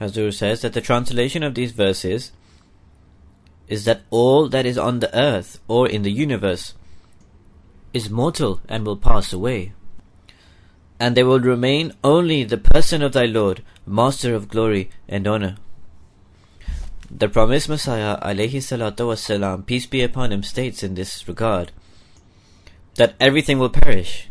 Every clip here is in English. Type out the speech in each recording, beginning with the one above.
Hazur says that the translation of these verses is that all that is on the earth or in the universe is mortal and will pass away, and there will remain only the person of thy Lord, Master of glory and honor. The promised Messiah alayhi salatu wassalam, peace be upon him, states in this regard that everything will perish,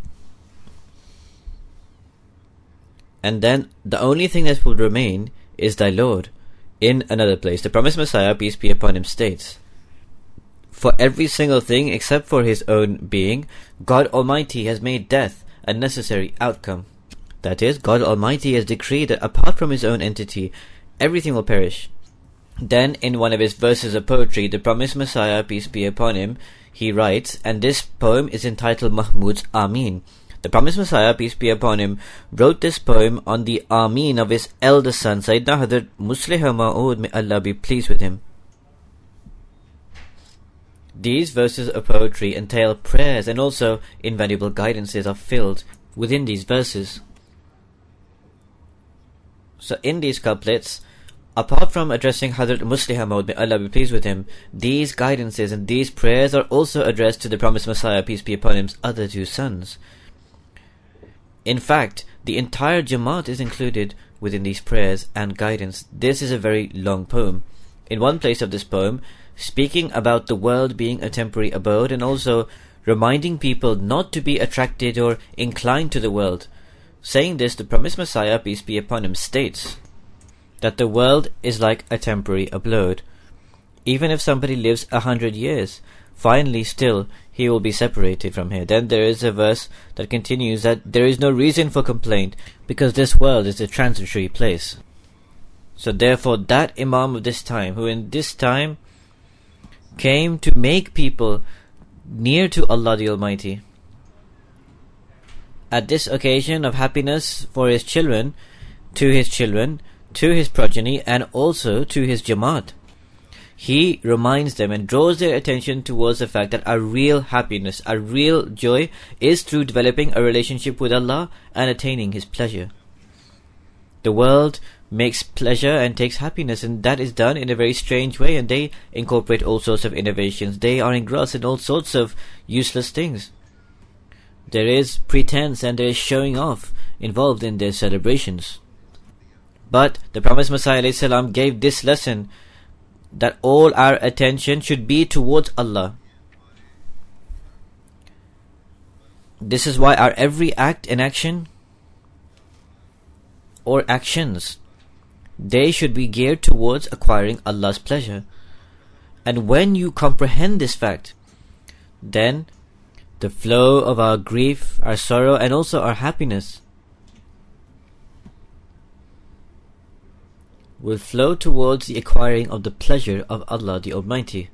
and then the only thing that will remain is thy Lord. In another place, the promised Messiah, peace be upon him, states, for every single thing except for his own being, God Almighty has made death a necessary outcome. That is, God Almighty has decreed that apart from his own entity, everything will perish. Then, in one of his verses of poetry, the promised Messiah, peace be upon him, he writes, and this poem is entitled Mahmud's Ameen. The promised Messiah, peace be upon him, wrote this poem on the Ameen of his eldest son, Sayyidina Hazrat Muslih Ma'ud, may Allah be pleased with him. These verses of poetry entail prayers, and also invaluable guidances are filled within these verses. So in these couplets, apart from addressing Hazrat Muslih Ma'ud, may Allah be pleased with him, these guidances and these prayers are also addressed to the promised Messiah, peace be upon him's other two sons. In fact, the entire Jamaat is included within these prayers and guidance. This is a very long poem. In one place of this poem, speaking about the world being a temporary abode, and also reminding people not to be attracted or inclined to the world. Saying this, the promised Messiah, peace be upon him, states that the world is like a temporary abode. Even if somebody lives 100 years, finally still he will be separated from here. Then there is a verse that continues that there is no reason for complaint, because this world is a transitory place. So therefore that Imam of this time, who in this time came to make people near to Allah the Almighty, at this occasion of happiness for his children, to his progeny, and also to his Jamaat, he reminds them and draws their attention towards the fact that our real happiness, our real joy is through developing a relationship with Allah and attaining His pleasure. The world makes pleasure and takes happiness, and that is done in a very strange way, and they incorporate all sorts of innovations. They are engrossed in all sorts of useless things. There is pretense and there is showing off involved in their celebrations. But the promised Messiah ﷺ gave this lesson, that all our attention should be towards Allah. This is why our every act and action or actions, they should be geared towards acquiring Allah's pleasure. And when you comprehend this fact, then the flow of our grief, our sorrow, and also our happiness will flow towards the acquiring of the pleasure of Allah the Almighty.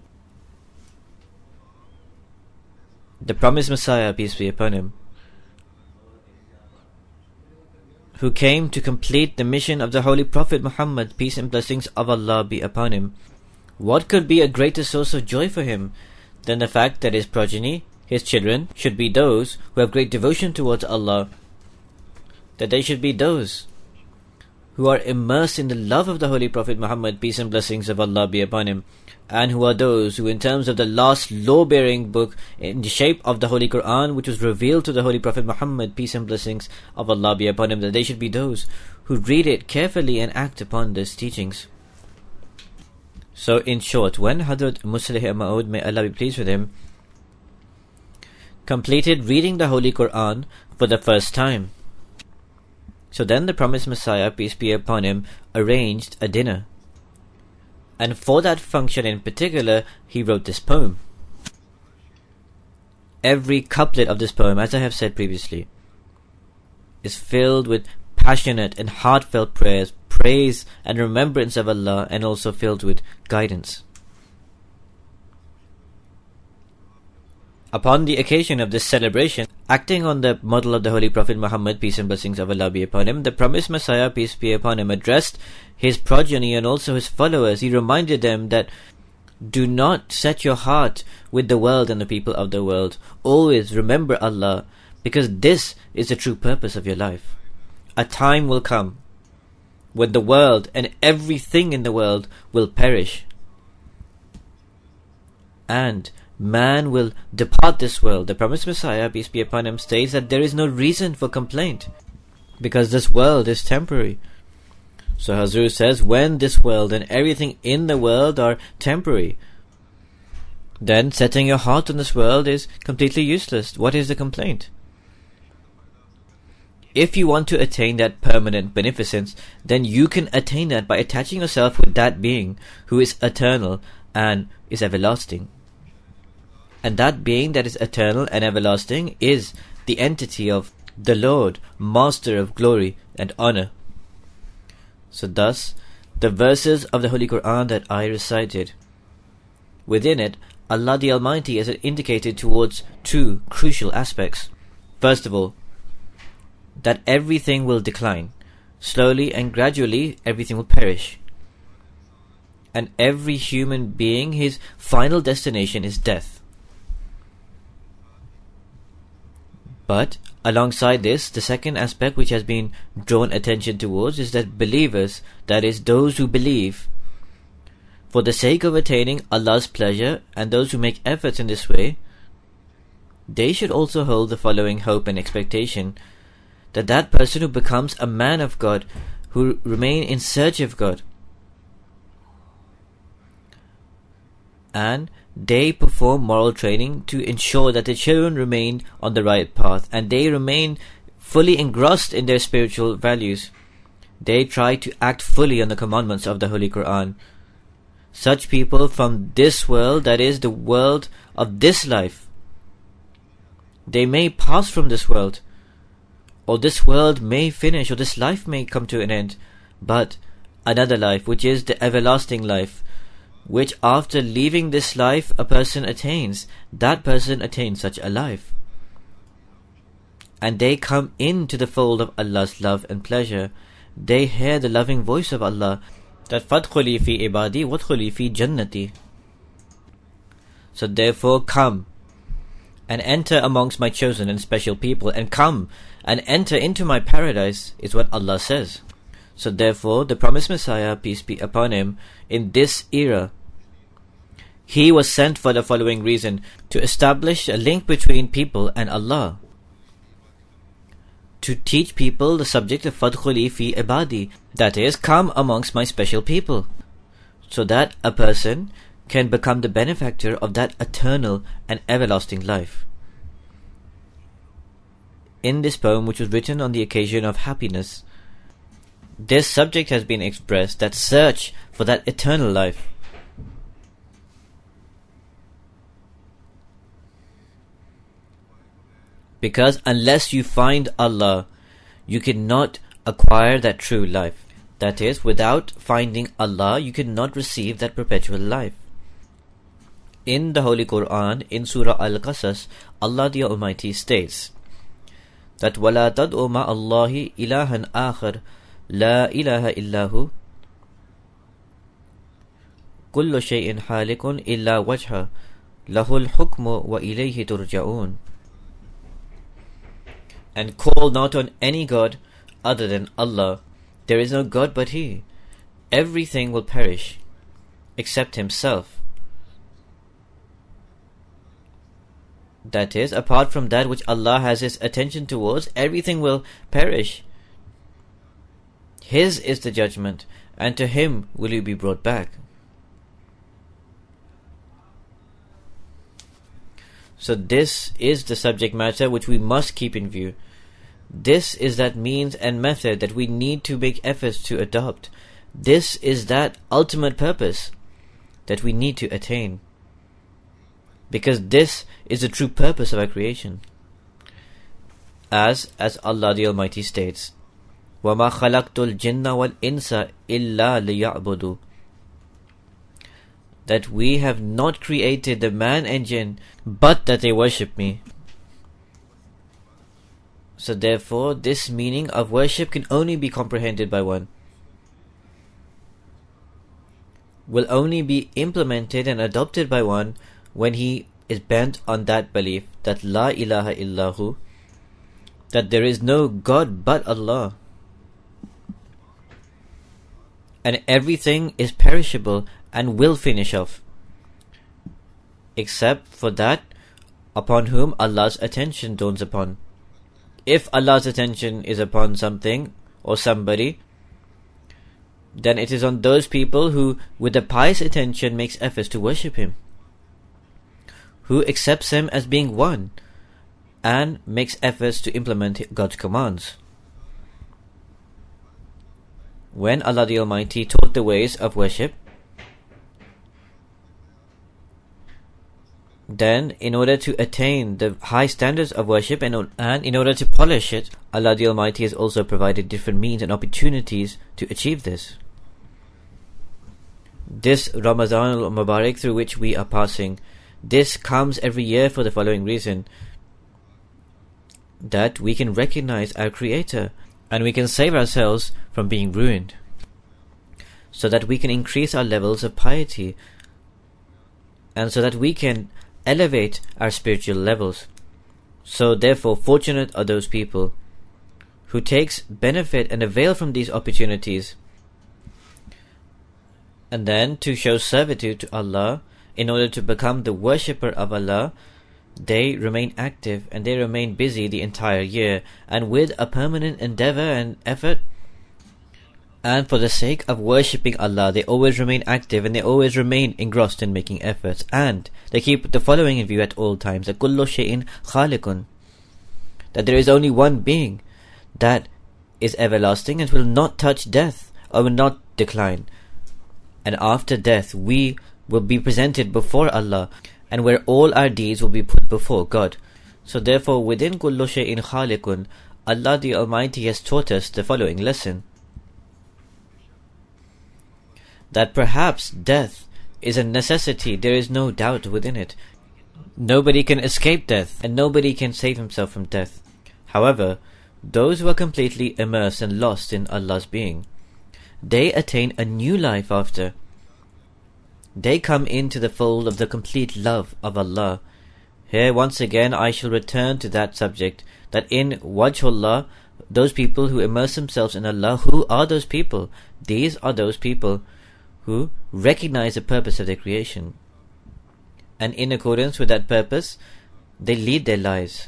The promised Messiah, peace be upon him, who came to complete the mission of the Holy Prophet Muhammad, peace and blessings of Allah be upon him, what could be a greater source of joy for him than the fact that his progeny, his children, should be those who have great devotion towards Allah, that they should be those who are immersed in the love of the Holy Prophet Muhammad, peace and blessings of Allah be upon him, and who are those who, in terms of the last law-bearing book in the shape of the Holy Quran, which was revealed to the Holy Prophet Muhammad, peace and blessings of Allah be upon him, that they should be those who read it carefully and act upon these teachings. So in short, when Hazrat Muslih Ma'ud, may Allah be pleased with him, completed reading the Holy Quran for the first time, so then the promised Messiah, peace be upon him, arranged a dinner. And for that function in particular, he wrote this poem. Every couplet of this poem, as I have said previously, is filled with passionate and heartfelt prayers, praise and remembrance of Allah, and also filled with guidance. Upon the occasion of this celebration, acting on the model of the Holy Prophet Muhammad, peace and blessings of Allah be upon him, the promised Messiah, peace be upon him, addressed his progeny and also his followers. He reminded them that do not set your heart with the world and the people of the world. Always remember Allah, because this is the true purpose of your life. A time will come when the world and everything in the world will perish, and man will depart this world. The promised Messiah, peace be upon him, states that there is no reason for complaint, because this world is temporary. So Hazur says, when this world and everything in the world are temporary, then setting your heart on this world is completely useless. What is the complaint? If you want to attain that permanent beneficence, then you can attain that by attaching yourself with that being who is eternal and is everlasting. And that being that is eternal and everlasting is the entity of the Lord, Master of glory and honor. So thus, the verses of the Holy Quran that I recited, within it, Allah the Almighty has indicated towards two crucial aspects. First of all, that everything will decline. Slowly and gradually, everything will perish. And every human being, his final destination is death. But alongside this, the second aspect which has been drawn attention towards is that believers, that is, those who believe, for the sake of attaining Allah's pleasure, and those who make efforts in this way, they should also hold the following hope and expectation, that that person who becomes a man of God, who remain in search of God, and they perform moral training to ensure that the children remain on the right path, and they remain fully engrossed in their spiritual values. They try to act fully on the commandments of the Holy Quran. Such people from this world, that is the world of this life, they may pass from this world, or this world may finish, or this life may come to an end, but another life, which is the everlasting life, which after leaving this life a person attains, that person attains such a life. And they come into the fold of Allah's love and pleasure. They hear the loving voice of Allah, that فَادْخُلِي فِي عِبَادِي وَادْخُلِي فِي جَنَّتِي. So therefore come and enter amongst my chosen and special people, and come and enter into my paradise, is what Allah says. So therefore, the promised Messiah, peace be upon him, in this era, he was sent for the following reason: to establish a link between people and Allah, to teach people the subject of Fadkhuli fi ibadi, that is, come amongst my special people, so that a person can become the benefactor of that eternal and everlasting life. In this poem, which was written on the occasion of happiness, this subject has been expressed, that search for that eternal life. Because unless you find Allah, you cannot acquire that true life. That is, without finding Allah, you cannot receive that perpetual life. In the Holy Quran, in Surah Al-Qasas, Allah the Almighty states that وَلَا تَدْعُ مَعَ اللَّهِ إِلَهًا آخَرَ لا إله إلا هو كل شيء حالك إلا وجهه له الحكم وإليه ترجعون. And call not on any God other than Allah. There is no God but He. Everything will perish except Himself. That is, apart from that which Allah has His attention towards, everything will perish. His is the judgment, and to Him will you be brought back. So this is the subject matter which we must keep in view. This is that means and method that we need to make efforts to adopt. This is that ultimate purpose that we need to attain. Because this is the true purpose of our creation. As Allah the Almighty states, وَمَا خَلَقْتُ الْجِنَّ وَالْإِنسَ إِلَّا لِيَعْبُدُوا, that we have not created the man and jinn but that they worship me. So therefore, this meaning of worship can only be comprehended by one, will only be implemented and adopted by one when he is bent on that belief that La ilaha illahu, that there is no God but Allah. and everything is perishable and will finish off, except for that upon whom Allah's attention dawns upon. If Allah's attention is upon something or somebody, then it is on those people who, with a pious attention, makes efforts to worship Him, who accepts Him as being one, and makes efforts to implement God's commands. When Allah the Almighty taught the ways of worship, then in order to attain the high standards of worship and in order to polish it, Allah the Almighty has also provided different means and opportunities to achieve this. This Ramadan al-Mubarak through which we are passing, this comes every year for the following reason: that we can recognize our Creator and we can save ourselves from being ruined, so that we can increase our levels of piety, and so that we can elevate our spiritual levels. So therefore, fortunate are those people who takes benefit and avail from these opportunities, and then to show servitude to Allah in order to become the worshipper of Allah, they remain active and they remain busy the entire year, and with a permanent endeavor and effort, and for the sake of worshipping Allah, they always remain active and they always remain engrossed in making efforts, and they keep the following in view at all times: that kullu shay'in khaliqun, that there is only one being that is everlasting and will not touch death or will not decline, and after death we will be presented before Allah, and where all our deeds will be put before God. So therefore, within kullu shay'in khaliqun, Allah the Almighty has taught us the following lesson: that perhaps death is a necessity, there is no doubt within it. Nobody can escape death, and nobody can save himself from death. However, those who are completely immersed and lost in Allah's being, they attain a new life after. They come into the fold of the complete love of Allah. Here once again I shall return to that subject, that in Wajhullah, those people who immerse themselves in Allah, who are those people? These are those people who recognize the purpose of their creation, and in accordance with that purpose, they lead their lives.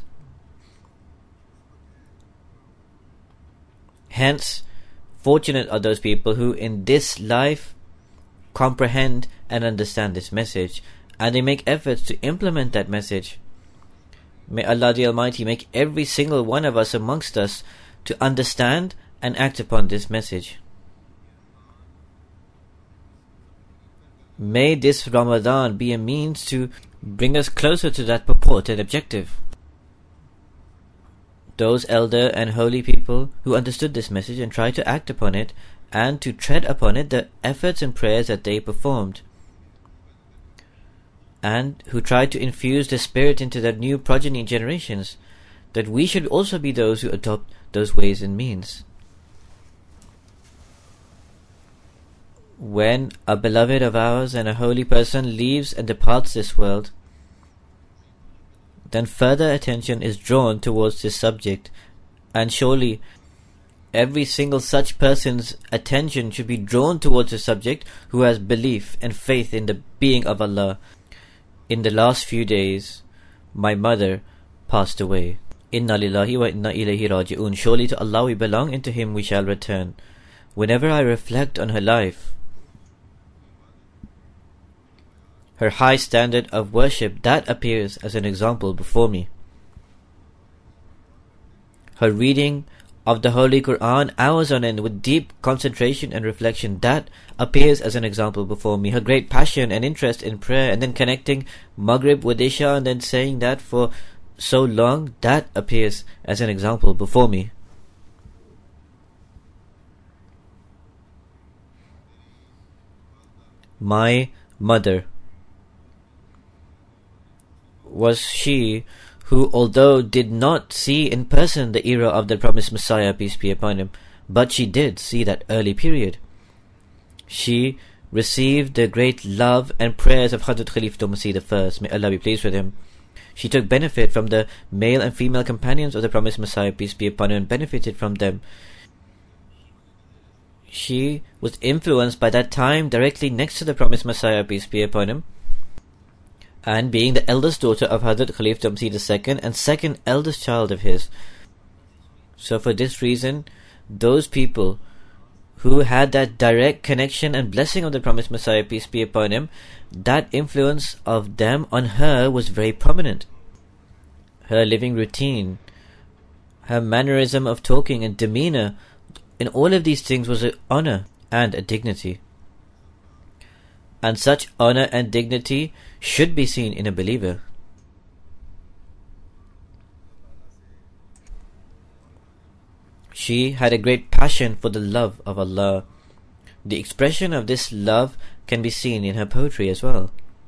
Hence, fortunate are those people who in this life comprehend and understand this message, and they make efforts to implement that message. May Allah the Almighty make every single one of us amongst us to understand and act upon this message. May this Ramadan be a means to bring us closer to that purport and objective. Those elder and holy people who understood this message and tried to act upon it and to tread upon it, the efforts and prayers that they performed, and who tried to infuse the spirit into their new progeny generations, that we should also be those who adopt those ways and means. When a beloved of ours and a holy person leaves and departs this world, then further attention is drawn towards this subject, and surely every single such person's attention should be drawn towards the subject who has belief and faith in the being of Allah. In the last few days, my mother passed away. Inna lillahi wa inna ilayhi raji'un. Surely to Allah we belong, and to Him we shall return. Whenever I reflect on her life, her high standard of worship, that appears as an example before me. Her reading of the Holy Quran hours on end with deep concentration and reflection, that appears as an example before me. Her great passion and interest in prayer, and then connecting Maghrib with Isha and then saying that for so long, that appears as an example before me. My mother was she who, although did not see in person the era of the promised Messiah, peace be upon him, but she did see that early period. She received the great love and prayers of Hazrat Khalifatul Masih I, may Allah be pleased with him. She took benefit from the male and female companions of the promised Messiah, peace be upon him, and benefited from them. She was influenced by that time directly next to the promised Messiah, peace be upon him, and being the eldest daughter of Hazrat Khalifa Masih II and second eldest child of his. So for this reason, those people who had that direct connection and blessing of the promised Messiah, peace be upon him, that influence of them on her was very prominent. Her living routine, her mannerism of talking and demeanor, in all of these things was an honor and a dignity. And such honor and dignity should be seen in a believer. She had a great passion for the love of Allah. The expression of this love can be seen in her poetry as well.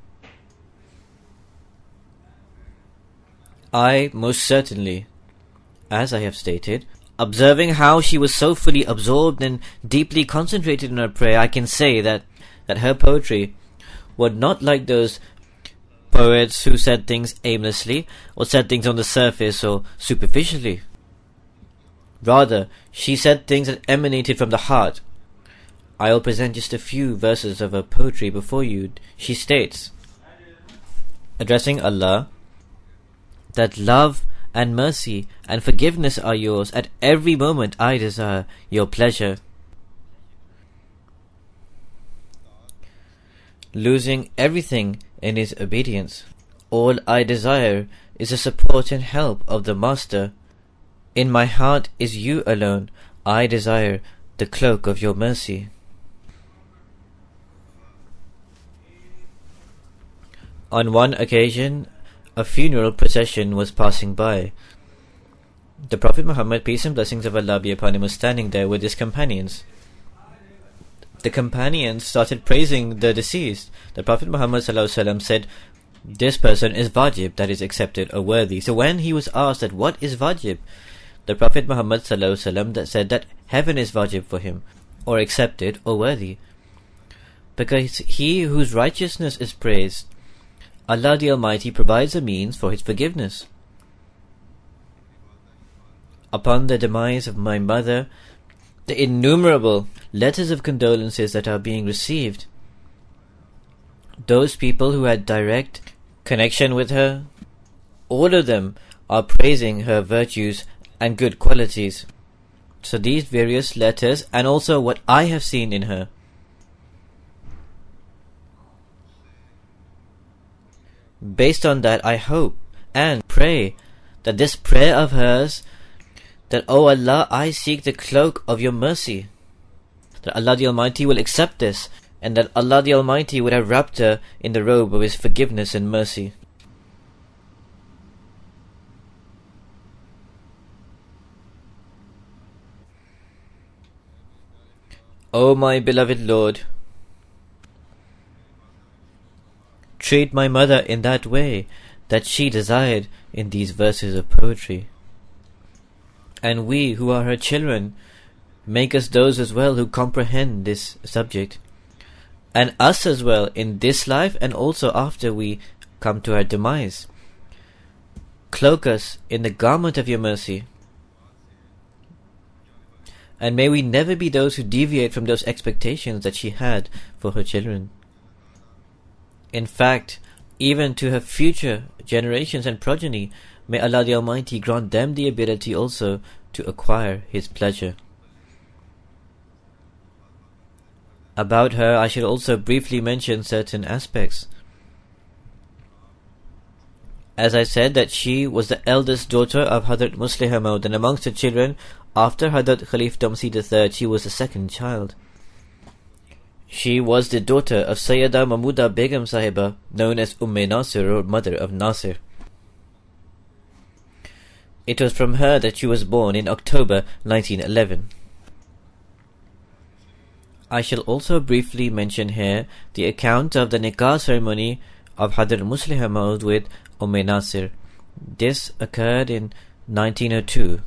I most certainly, as I have stated, observing how she was so fully absorbed and deeply concentrated in her prayer, I can say that her poetry were not like those poets who said things aimlessly or said things on the surface or superficially. Rather, she said things that emanated from the heart. I will present just a few verses of her poetry before you. She states, addressing Allah, that love and mercy and forgiveness are yours. At every moment I desire your pleasure. Losing everything in his obedience, all I desire is the support and help of the Master. In my heart is you alone. I desire the cloak of your mercy. On one occasion, a funeral procession was passing by. The Prophet Muhammad, peace and blessings of Allah be upon him, was standing there with his companions. The companions started praising the deceased. The Prophet Muhammad ﷺ said, this person is wajib, that is accepted or worthy. So when he was asked that what is wajib, the Prophet Muhammad ﷺ said that heaven is wajib for him, or accepted or worthy. Because he whose righteousness is praised, Allah the Almighty provides a means for his forgiveness. Upon the demise of my mother, the innumerable letters of condolences that are being received, those people who had direct connection with her, all of them are praising her virtues and good qualities. So these various letters, and also what I have seen in her, based on that, I hope and pray that this prayer of hers, that, O Allah, I seek the cloak of your mercy, that Allah the Almighty will accept this, and that Allah the Almighty would have wrapped her in the robe of his forgiveness and mercy. O my beloved Lord, treat my mother in that way that she desired in these verses of poetry. And we who are her children, make us those as well who comprehend this subject, and us as well in this life and also after we come to our demise. Cloak us in the garment of your mercy, and may we never be those who deviate from those expectations that she had for her children. In fact, even to her future generations and progeny, may Allah the Almighty grant them the ability also to acquire His pleasure. About her, I should also briefly mention certain aspects. As I said, that she was the eldest daughter of Hazrat Muslih Maud, and amongst her children, after Hazrat Khalifa Masih III, she was the second child. She was the daughter of Sayyida Mahmuda Begum Sahiba, known as Nasir, or mother of Nasir. It was from her that she was born in October 1911. I shall also briefly mention here the account of the nikah ceremony of Hazrat Muslih Maud with Nasir. This occurred in 1902.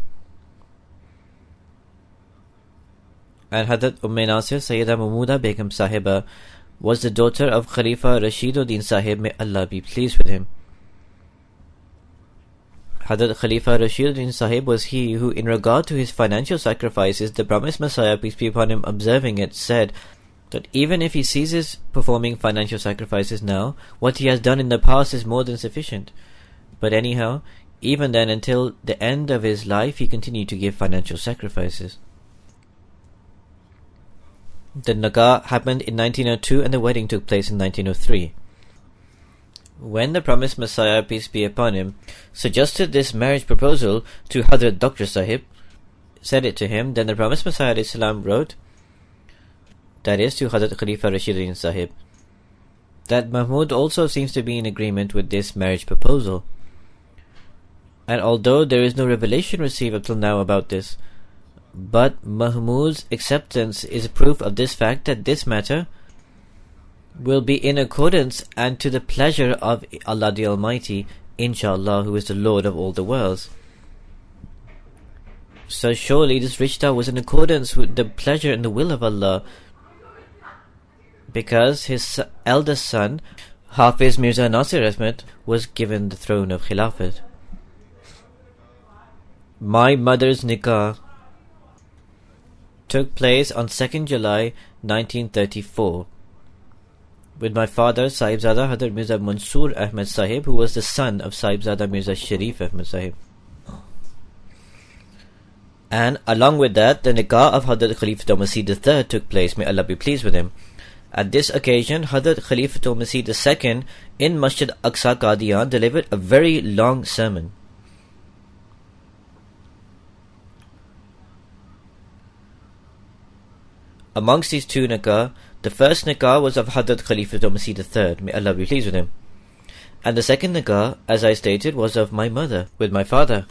And Hazrat Nasir, Sayyida Mahmuda Begum Sahiba, was the daughter of Khalifa Rashiduddin Sahib, may Allah be pleased with him. Hazrat Khalifa Rashiduddin Sahib was he who, in regard to his financial sacrifices, the promised Messiah, peace be upon him, observing it, said that even if he ceases performing financial sacrifices now, what he has done in the past is more than sufficient. But anyhow, even then, until the end of his life, he continued to give financial sacrifices. The nikah happened in 1902 and the wedding took place in 1903. When the promised Messiah, peace be upon him, suggested this marriage proposal to Hazrat Dr. Sahib, said it to him, then the promised Messiah ﷺ wrote, that is, to Hazrat Khalifa Rashiduddin Sahib, that Mahmud also seems to be in agreement with this marriage proposal. And although there is no revelation received up till now about this, but Mahmud's acceptance is proof of this fact that this matter will be in accordance and to the pleasure of Allah the Almighty, inshallah, who is the Lord of all the worlds. So surely this rishta was in accordance with the pleasure and the will of Allah, because his eldest son, Hafiz Mirza Nasir Ahmed, was given the throne of Khilafat. My mother's nikah took place on 2nd July 1934 with my father, Sahibzada Hazrat Mirza Mansoor Ahmed Sahib, who was the son of Sahibzada Mirza Sharif Ahmed Sahib. And along with that, the nikah of Hazrat Khalifatul Masih III took place, may Allah be pleased with him. At this occasion, Hazrat Khalifatul Masih II in Masjid Aqsa Qadian delivered a very long sermon. Amongst these two nikah, the first nikah was of Hazrat Khalifatul Masih III, may Allah be pleased with him. And the second nikah, as I stated, was of my mother, with my father.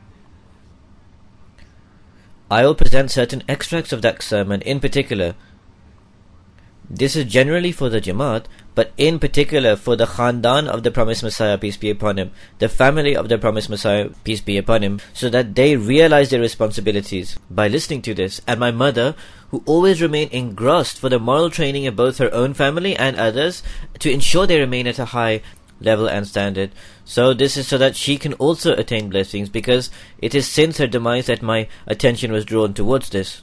I will present certain extracts of that sermon in particular. This is generally for the Jamaat, but in particular for the Khandan of the promised Messiah, peace be upon him, the family of the promised Messiah, peace be upon him, so that they realize their responsibilities by listening to this. And my mother, who always remained engrossed for the moral training of both her own family and others, to ensure they remain at a high level and standard. So this is so that she can also attain blessings, because it is since her demise that my attention was drawn towards this.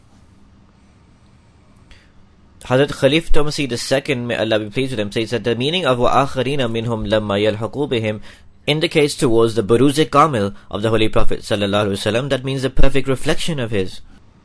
Hazrat Khalifatul Masih II, may Allah be pleased with him, says that the meaning of وَآخَرِينَ مِنْهُمْ لَمَّا يَلْحَقُوا بِهِمْ indicates towards the Buruz Kamil of the Holy Prophet ﷺ. That means the perfect reflection of his.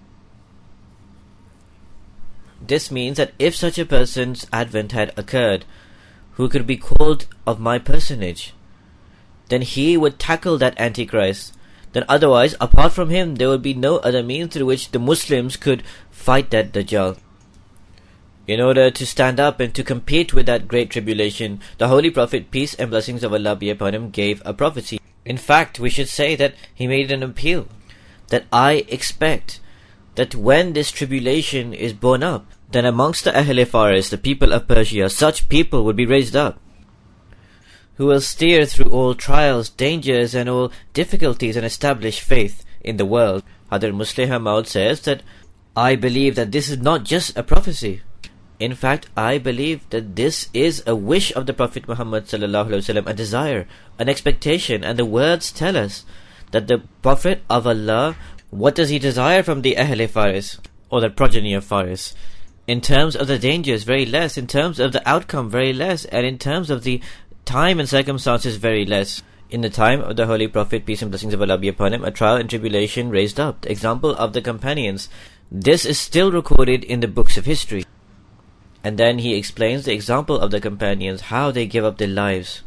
This means that if such a person's advent had occurred, who could be called of my personage, then he would tackle that Antichrist. Then otherwise, apart from him, there would be no other means through which the Muslims could fight that Dajjal. In order to stand up and to compete with that great tribulation, the Holy Prophet, peace and blessings of Allah be upon him, gave a prophecy. In fact, we should say that he made an appeal, that I expect that when this tribulation is borne up, then amongst the Ahl-e Faris, the people of Persia, such people would be raised up, who will steer through all trials, dangers and all difficulties and establish faith in the world. Hazrat Muslih Maud says that I believe that this is not just a prophecy. In fact, I believe that this is a wish of the Prophet Muhammad ﷺ, a desire, an expectation, and the words tell us that the Prophet of Allah, what does he desire from the Ahl-e Faris, or the progeny of Faris? In terms of the dangers, very less. In terms of the outcome, very less. And in terms of the time and circumstances, very less. In the time of the Holy Prophet, peace and blessings of Allah be upon him, a trial and tribulation raised up. The example of the companions. This is still recorded in the books of history. And then he explains the example of the companions, how they give up their lives.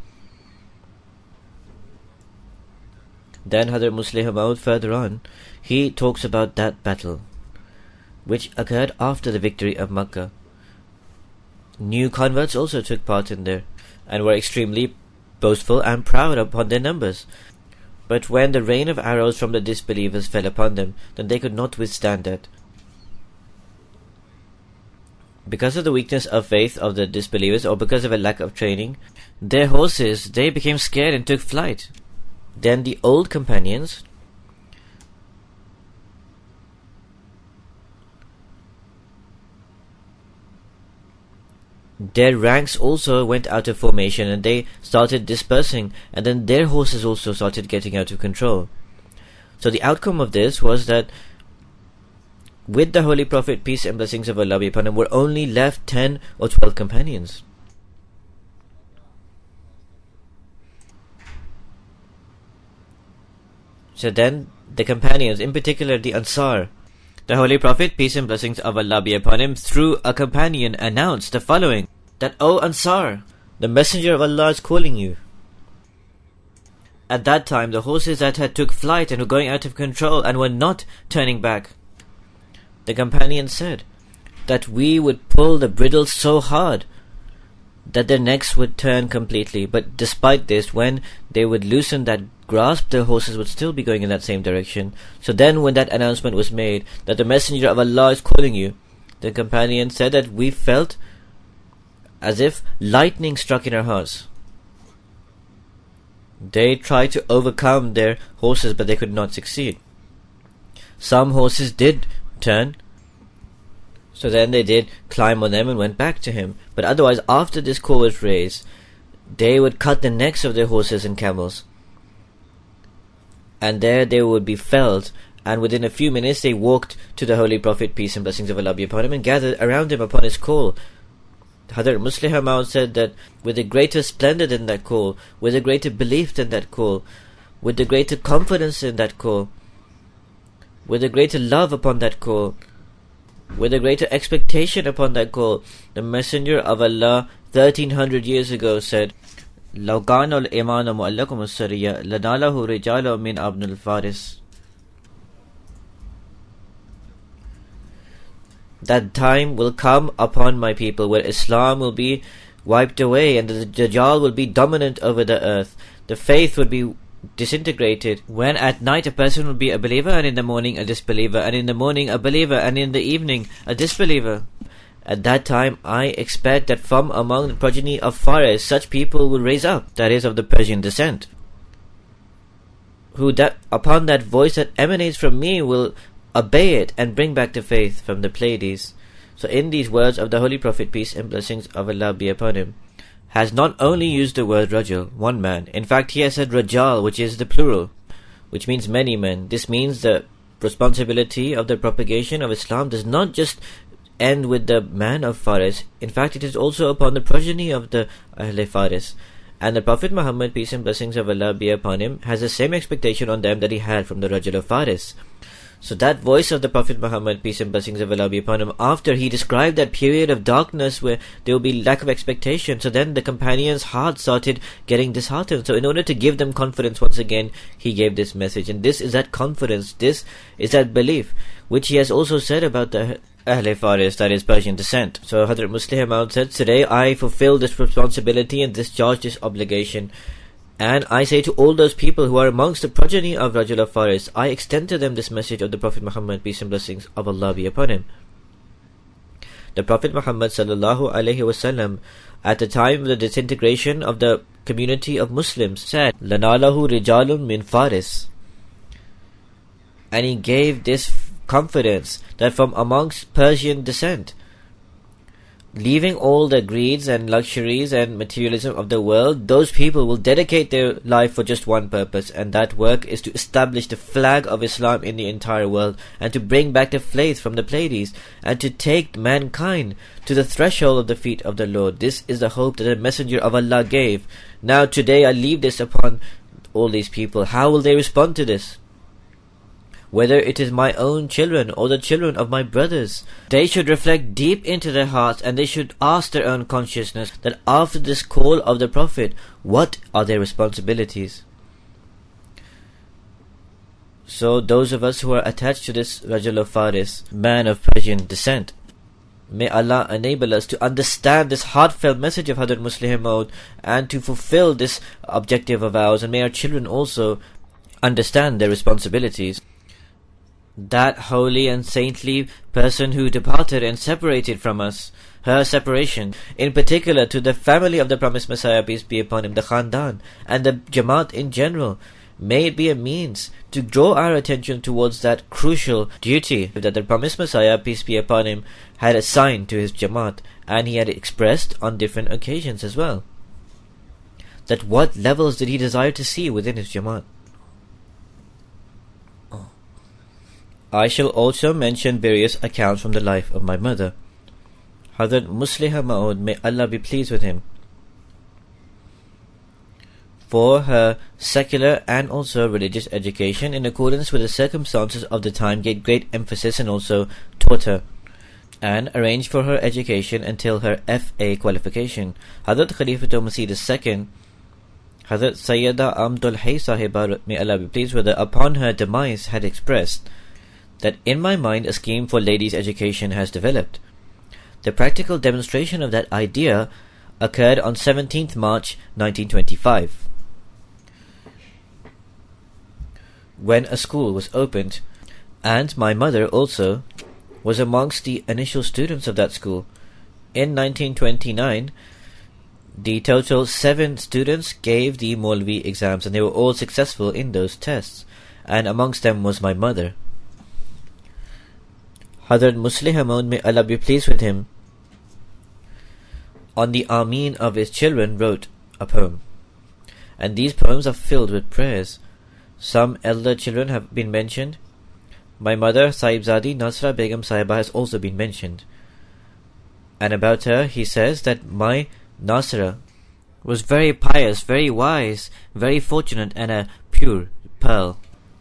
Then Hazrat Muslih Maud further on, he talks about that battle, which occurred after the victory of Makkah. New converts also took part in there, and were extremely boastful and proud upon their numbers. But when the rain of arrows from the disbelievers fell upon them, then they could not withstand that. Because of the weakness of faith of the disbelievers, or because of a lack of training, their horses, they became scared and took flight. Then the old companions, their ranks also went out of formation and they started dispersing, and then their horses also started getting out of control. So the outcome of this was that with the Holy Prophet, peace and blessings of Allah be upon him, were only left 10 or 12 companions. So then the companions, in particular the Ansar, the Holy Prophet, peace and blessings of Allah be upon him, through a companion announced the following, that, O Ansar, the Messenger of Allah is calling you. At that time, the horses that had took flight and were going out of control and were not turning back, the companion said that we would pull the bridle so hard that their necks would turn completely. But despite this, when they would loosen that grasp, the horses would still be going in that same direction. So then when that announcement was made that the Messenger of Allah is calling you, the companion said that we felt as if lightning struck in our hearts. They tried to overcome their horses, but they could not succeed. Some horses did turn, so then they did climb on them and went back to him. But otherwise, after this call was raised, they would cut the necks of their horses and camels, and there they would be felled, and within a few minutes they walked to the Holy Prophet, peace and blessings of Allah be upon him, and gathered around him upon his call. Hazrat Muslih Maud said that with a greater splendor than that call, with a greater belief than that call, with a greater confidence in that call, with a greater love upon that call, with a greater expectation upon that call, the Messenger of Allah 1300 years ago said, لَوْ كَانَ الْإِمَانُ مُؤَلَّكُمُ السَّرِيَّ لَنَالَهُ رِجَالٌ مِنْ أَبْنِ الْفَارِسِ. That time will come upon my people where Islam will be wiped away and the Dajjal will be dominant over the earth. The faith would be disintegrated, when at night a person will be a believer and in the morning a disbeliever, and in the morning a believer and in the evening a disbeliever. At that time I expect that from among the progeny of Faris such people will raise up, that is of the Persian descent, who that upon that voice that emanates from me will obey it and bring back the faith from the Pleiades. So in these words of the Holy Prophet, peace and blessings of Allah be upon him, has not only used the word Rajul, one man. In fact, he has said Rajal, which is the plural, which means many men. This means the responsibility of the propagation of Islam does not just end with the man of Faris. In fact, it is also upon the progeny of the Ahle Faris. And the Prophet Muhammad, peace and blessings of Allah be upon him, has the same expectation on them that he had from the Rajul of Faris. So that voice of the Prophet Muhammad, peace and blessings of Allah be upon him, after he described that period of darkness where there will be lack of expectation, so then the companions' hearts started getting disheartened. So in order to give them confidence once again, he gave this message. And this is that confidence, this is that belief, which he has also said about the Ahle Faris, that is Persian descent. So Hazrat Muslih Maud said, today I fulfill this responsibility and discharge this obligation. And I say to all those people who are amongst the progeny of Rajul of Faris, I extend to them this message of the Prophet Muhammad, peace and blessings of Allah be upon him. The Prophet Muhammad sallallahu alaihi wasallam, at the time of the disintegration of the community of Muslims, said, لَنَالَهُ رِجَالٌ مِنْ Faris. And he gave this confidence that from amongst Persian descent, leaving all the greeds and luxuries and materialism of the world, those people will dedicate their life for just one purpose, and that work is to establish the flag of Islam in the entire world, and to bring back the faith from the Pleiades, and to take mankind to the threshold of the feet of the Lord. This is the hope that the Messenger of Allah gave. Now today I leave this upon all these people. How will they respond to this? Whether it is my own children or the children of my brothers, they should reflect deep into their hearts, and they should ask their own consciousness that after this call of the Prophet, what are their responsibilities? So those of us who are attached to this Rajul of Faris, man of Persian descent, may Allah enable us to understand this heartfelt message of Hazrat Muslih Maud and to fulfill this objective of ours, and may our children also understand their responsibilities. That holy and saintly person who departed and separated from us, her separation, in particular to the family of the promised Messiah, peace be upon him, the Khandan, and the Jamaat in general, May it be a means to draw our attention towards that crucial duty that the promised Messiah, peace be upon him, had assigned to his Jamaat, and he had expressed on different occasions as well. That what levels did he desire to see within his Jamaat? I shall also mention various accounts from the life of my mother, Hazrat Musliha Maud, may Allah be pleased with him. For her secular and also religious education, in accordance with the circumstances of the time, gave great emphasis and also taught her and arranged for her education until her FA qualification. Hazrat Khalifatul Masih II, Hazrat Sayyida Amdul Hay Sahiba, may Allah be pleased with her, upon her demise had expressed that in my mind a scheme for ladies' education has developed. The practical demonstration of that idea occurred on 17th March 1925, when a school was opened, and my mother also was amongst the initial students of that school. In 1929, the total 7 students gave the Maulvi exams, and they were all successful in those tests, and amongst them was my mother. Hazrat Muslih Maud, may Allah be pleased with him, on the Ameen of his children wrote a poem, and these poems are filled with prayers. Some elder children have been mentioned. My mother, Sahibzadi Nasra Begum Sahiba, has also been mentioned. And about her, he says that my Nasra was very pious, very wise, very fortunate, and a pure pearl.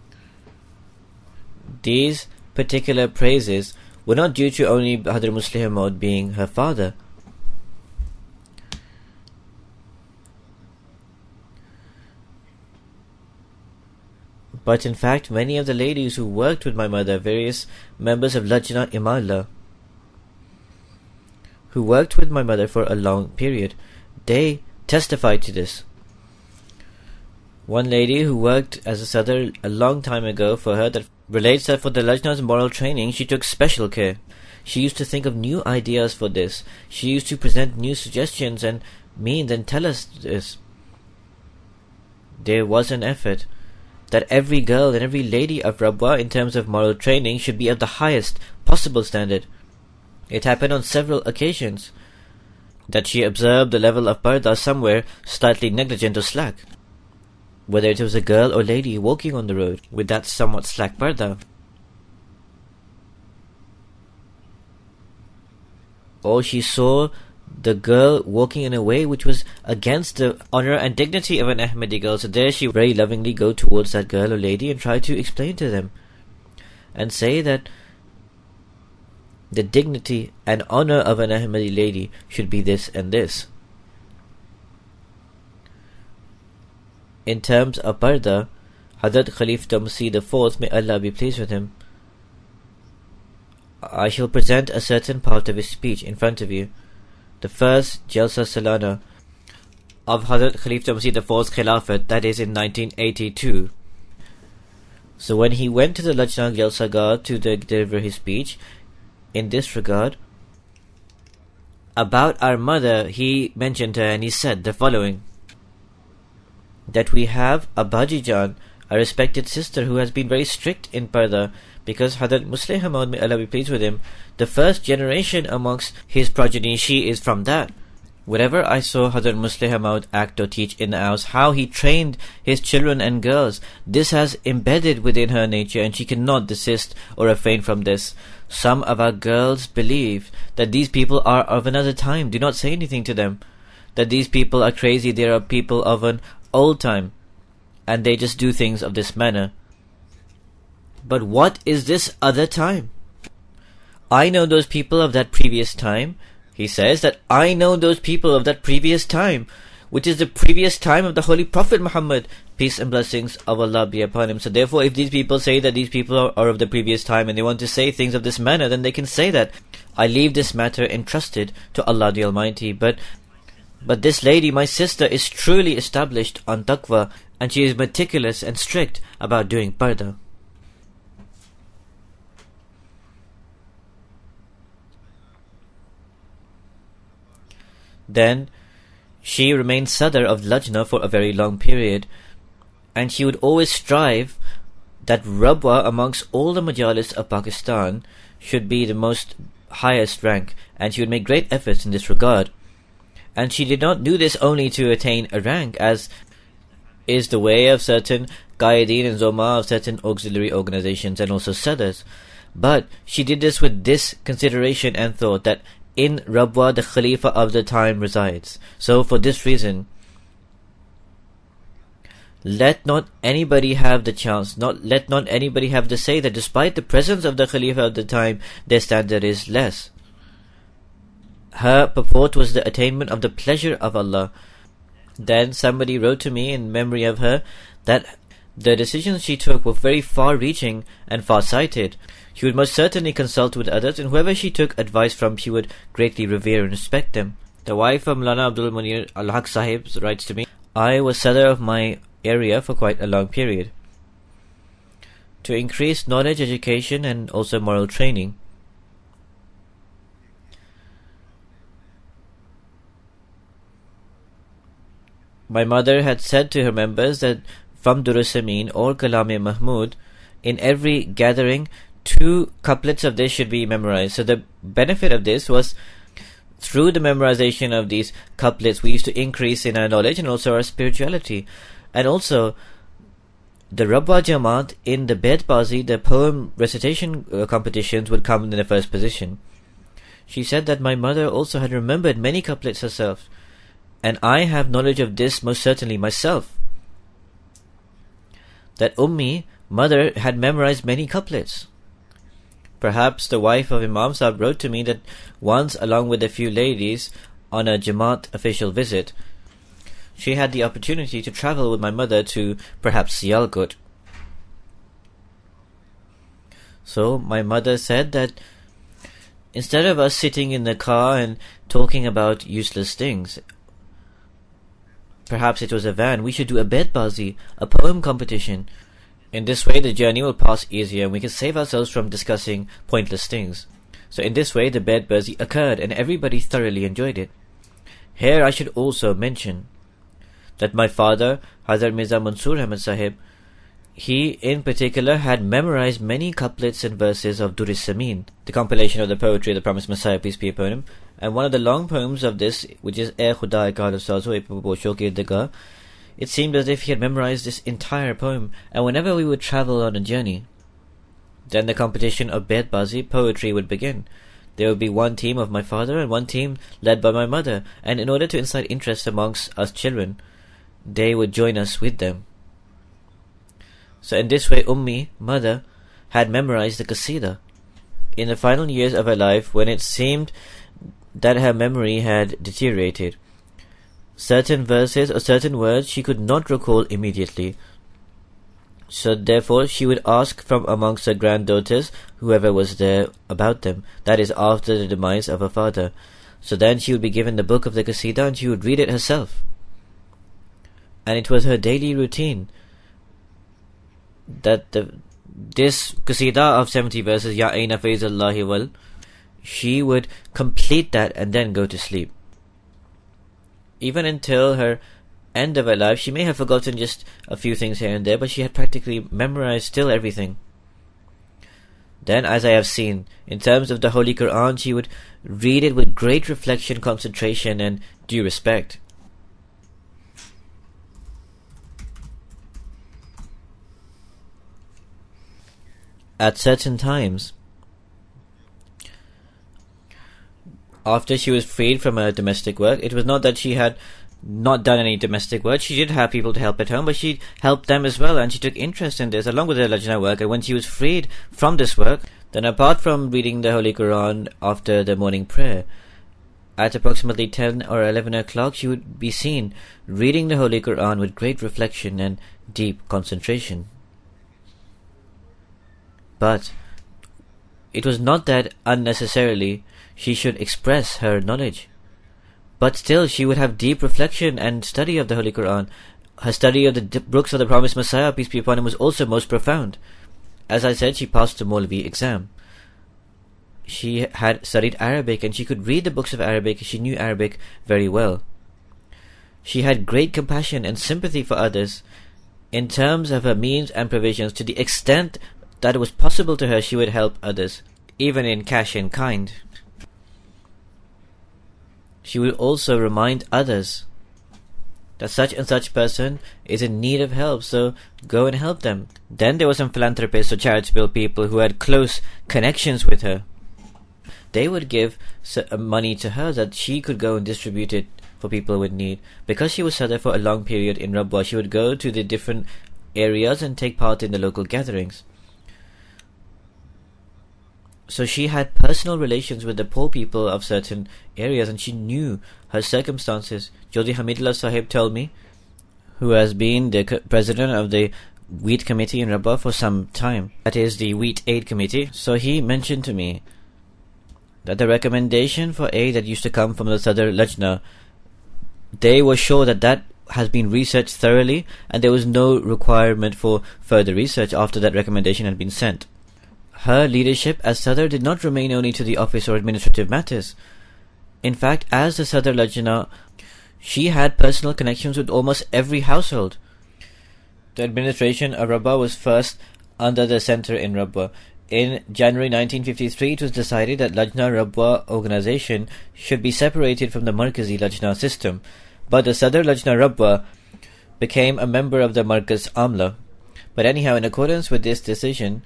These particular praises were not due to only Hazrat Muslih Maud being her father. But in fact, many of the ladies who worked with my mother, various members of Lajna Imala, who worked with my mother for a long period, they testified to this. One lady who worked as a Sadr a long time ago for her, that relates that for the Lajna's moral training, she took special care. She used to think of new ideas for this. She used to present new suggestions and means and tell us this. There was an effort that every girl and every lady of Rabwa, in terms of moral training, should be of the highest possible standard. It happened on several occasions that she observed the level of parda somewhere slightly negligent or slack, whether it was a girl or lady walking on the road with that somewhat slack parda, or she saw the girl walking in a way which was against the honor and dignity of an Ahmadi girl. So there she very lovingly go towards that girl or lady and try to explain to them and say that the dignity and honor of an Ahmadi lady should be this and this. In terms of parda, Hazrat Khalifatul Masih IV, may Allah be pleased with him, I shall present a certain part of his speech in front of you. The first Jalsa Salana of Hazrat Khalifatul Masih IV's Khilafat, that is in 1982. So when he went to the Lajna Jalsa Gah to deliver his speech, in this regard, about our mother, he mentioned her and he said the following: that we have a Bajijan, a respected sister, who has been very strict in parda, because Hazrat Muslih Maud, may Allah be pleased with him, the first generation amongst his progeny, she is from that. Whatever I saw Hazrat Muslih Maud act or teach in the house, how he trained his children and girls, this has embedded within her nature, and she cannot desist or refrain from this. Some of our girls believe that these people are of another time. Do not say anything to them, that these people are crazy, they are people of an old time, and they just do things of this manner. But what is this other time? I know those people of that previous time. He says that I know those people of that previous time, which is the previous time of the Holy Prophet Muhammad, peace and blessings of Allah be upon him. So therefore, if these people say that these people are of the previous time and they want to say things of this manner, then they can say that. I leave this matter entrusted to Allah the Almighty. But this lady, my sister, is truly established on taqwa, and she is meticulous and strict about doing parda. Then she remained Sadr of Lajna for a very long period, and she would always strive that Rabwa amongst all the majalis of Pakistan should be the most highest rank, and she would make great efforts in this regard. And she did not do this only to attain a rank, as is the way of certain Qaideen and Zoma of certain auxiliary organizations and also Sadrs, but she did this with this consideration and thought that in Rabwa the Khalifa of the time resides. So for this reason, let not anybody have the chance, let not anybody have the say that despite the presence of the Khalifa of the time, their standard is less. Her purport was the attainment of the pleasure of Allah. Then somebody wrote to me in memory of her that the decisions she took were very far-reaching and far-sighted. She would most certainly consult with others, and whoever she took advice from, she would greatly revere and respect them. The wife of Maulana Abdul Munir Al-Haq Sahib writes to me, I was Sadr of my area for quite a long period. To increase knowledge, education, and also moral training, my mother had said to her members that from Durus Amin or Kalam-e-Mahmud, in every gathering, 2 couplets of this should be memorized. So the benefit of this was, through the memorization of these couplets, we used to increase in our knowledge and also our spirituality. And also, the Rabwa Jamaat in the Bedbazi, the poem recitation competitions, would come in the first position. She said that my mother also had remembered many couplets herself, and I have knowledge of this most certainly myself, that Ummi, mother, had memorized many couplets. Perhaps the wife of Imam Sahib wrote to me that once, along with a few ladies, on a Jamaat official visit, she had the opportunity to travel with my mother to perhaps Sialkot. So my mother said that instead of us sitting in the car and talking about useless things, perhaps it was a van, we should do a bedbazi, a poem competition. In this way the journey will pass easier and we can save ourselves from discussing pointless things. So in this way the bedbazi occurred and everybody thoroughly enjoyed it. Here I should also mention that my father, Hazrat Mirza Mansur Ahmad Sahib, he in particular had memorized many couplets and verses of Durus Samin, the compilation of the poetry of the Promised Messiah, peace be upon him, and one of the long poems of this, which is E Khuda Ekal Sazo E Pobosho Ke Dega, it seemed as if he had memorized this entire poem. And whenever we would travel on a journey, then the competition of bedbazi, poetry, would begin. There would be one team of my father and one team led by my mother, and in order to incite interest amongst us children, they would join us with them. So in this way Ummi, mother, had memorized the Qasida. In the final years of her life, when it seemed that her memory had deteriorated, certain verses or certain words she could not recall immediately. So therefore she would ask from amongst her granddaughters, whoever was there, about them. That is after the demise of her father. So then she would be given the book of the Qasida and she would read it herself. And it was her daily routine that this Qasida of 70 verses, Ya Aina Faizallahi Wal, she would complete that and then go to sleep. Even until her end of her life, she may have forgotten just a few things here and there, but she had practically memorized still everything. Then, as I have seen, in terms of the Holy Quran, she would read it with great reflection, concentration, and due respect. At certain times, after she was freed from her domestic work, it was not that she had not done any domestic work. She did have people to help at home, but she helped them as well, and she took interest in this along with her Lajna work. And when she was freed from this work, then apart from reading the Holy Quran after the morning prayer, at approximately 10 or 11 o'clock, she would be seen reading the Holy Quran with great reflection and deep concentration. But it was not that unnecessarily she should express her knowledge, but still she would have deep reflection and study of the Holy Quran. Her study of the books of the Promised Messiah, peace be upon him, was also most profound. As I said, she passed the Maulvi exam. She had studied Arabic and she could read the books of Arabic. She knew Arabic very well. She had great compassion and sympathy for others In terms of her means and provisions, to the extent that it was possible to her, she would help others, even in cash in kind. She would also remind others that such and such person is in need of help, so go and help them. Then there were some philanthropists or charitable people who had close connections with her. They would give money to her that she could go and distribute it for people with need. Because she was Sadr for a long period in Rabwa, she would go to the different areas and take part in the local gatherings. So she had personal relations with the poor people of certain areas, and she knew her circumstances. Chaudhry Hamidullah Sahib told me, who has been the president of the Wheat Committee in Rabwa for some time, that is the Wheat Aid Committee. So he mentioned to me that the recommendation for aid that used to come from the Sadr Lajna, they were sure that that has been researched thoroughly, and there was no requirement for further research after that recommendation had been sent. Her leadership as Sadr did not remain only to the office or administrative matters. In fact, as the Sadr Lajna, she had personal connections with almost every household. The administration of Rabwa was first under the centre in Rabwa. In January 1953, it was decided that Lajna Rabwa organization should be separated from the Markazi Lajna system, but the Sadr Lajna Rabwa became a member of the Markaz Amla. But anyhow, in accordance with this decision,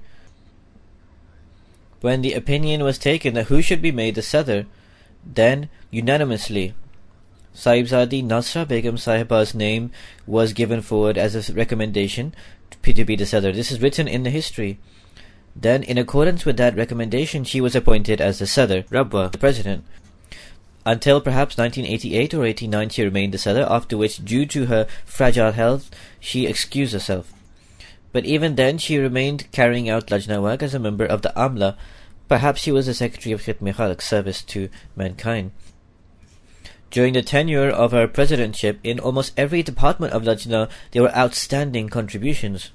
when the opinion was taken that who should be made the Sadr, then unanimously Sahibzadi Nasra Begum Sahiba's name was given forward as a recommendation to be the Sadr. This is written in the history. Then, in accordance with that recommendation, she was appointed as the Sadr, Rabwa, the president. Until perhaps 1988 or 89, she remained the Sadr, after which, due to her fragile health, she excused herself. But even then, she remained carrying out Lajna work as a member of the Amla. Perhaps she was the secretary of Khidmat-e-Khalq, service to mankind. During the tenure of her presidentship, in almost every department of Lajna, there were outstanding contributions.